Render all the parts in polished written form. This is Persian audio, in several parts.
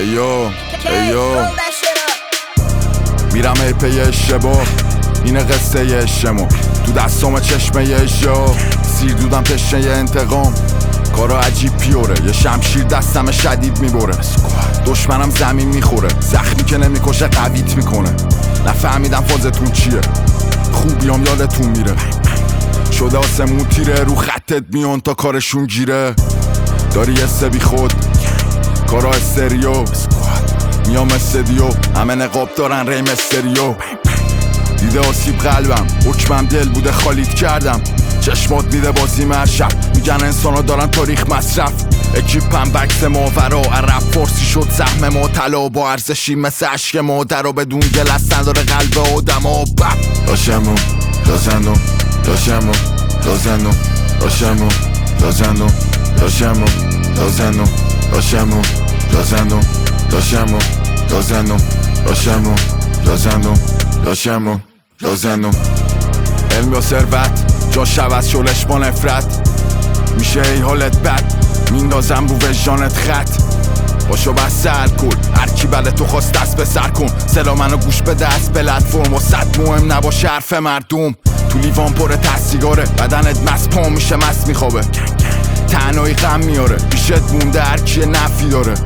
ایو میرم ای پی اشتباه، اینه قصه عشقمون. تو دستام چشمه اشیا، سیر دودم تشنه انتقام. کارا عجیب پیوره، یه شمشیر دستم شدید میبره. دشمنم زمین میخوره، زخمی که نمیکشه قویت میکنه. نفهمیدم فازتون چیه، خوبیام یادتون میره. شده آسمون تیره، رو خطت میان تا کارشون گیره. داری یه سبی خود، کارا استریو. میام استدیو، همه نقاب دارن ریم استریو. دیده آسیب قلبم، حکمم دل بوده خالیت کردم. چشمات میده بازی مرشب، میگن انسانا دارن تاریخ مصرف. اکیپم بکس ماورا، عرب فارسی شد سهم ما. طلا با ارزشی مثل عشق مادر و بدون گل از نداره قلب آدم ها. داشمون دازندم، داشمون دازندم، داشمون دازندم، داشمون دازندم، داشمون دازندم، داشمون دازندم، داشمون دازندم، داشمون دازندم. علم یا ثروت جا شود شلش با نفرت. میشه ای حالت بد، میندازم رو وجدانت خط. باشو بس سر کن، هر کی بله تو خواست دست به سر کن. سلا منو گوش بده از پلتفرم و صد مهم نباشه حرف مردم. تو لیوان پر تسیگاره، بدنت مست پا میشه مست میخوابه. تنهایی غم میاره، پیشت مونده هر کی نفی داره.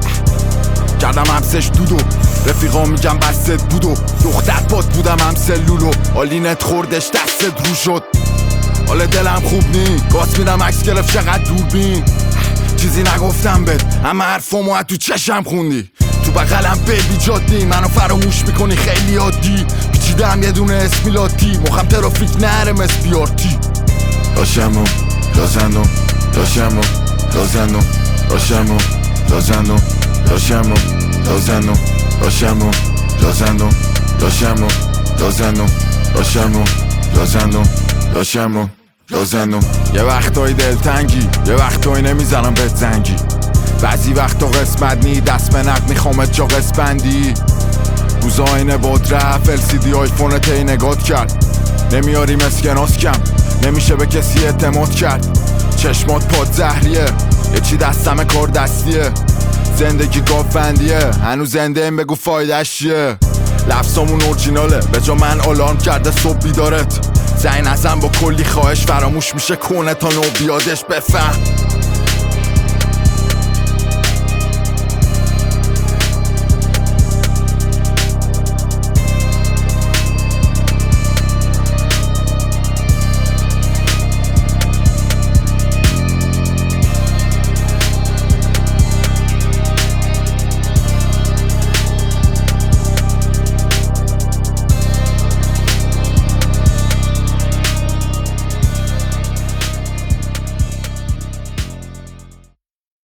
کردم همسش دودو، رفیقا میگم بستت بودو. دختر باد بودم همسه لولو، آلینت خوردش دستت رو شد. حال دلم خوب نی، گاز میدم عکس گرفت چقدر دوربین. چیزی نگفتم بهت، همه حرفامو از تو چشم خوندی. تو بغلم بیبی جادی، منو فراموش میکنی خیلی عادی. پیچیدم یه دونه اسمی لاتی، مخم ترافیک نرم اسپیارتی. داشمون دازندم، داشمون دازندم، داشمون دازندم، داشمون دازندم، داشمون دازندم، داشمون دازندم، داشمون دازندم، داشمون دازندم. یه وقتایی دلتنگی، یه وقتایی نمیزنم بهت زنگی. بعضی وقتا قسمت نی، دست به نق میخوامت جا قسپندی. روزا اینه باد رفت، LCD آیفونت ای نگات کرد. نمیاری مسکناس کم، نمیشه به کسی اعتماد کرد. چشمات پاد زهریه، یه چی دستم کار دستیه. زندگی گافندیه، هنوز زنده این بگو فایدش چیه. لفظامون اورجیناله، به جا من آلارم کرده صبح بیدارت. زنگ نزن با کلی خواهش، فراموش میشه کنه تا نو بیادش. بفهم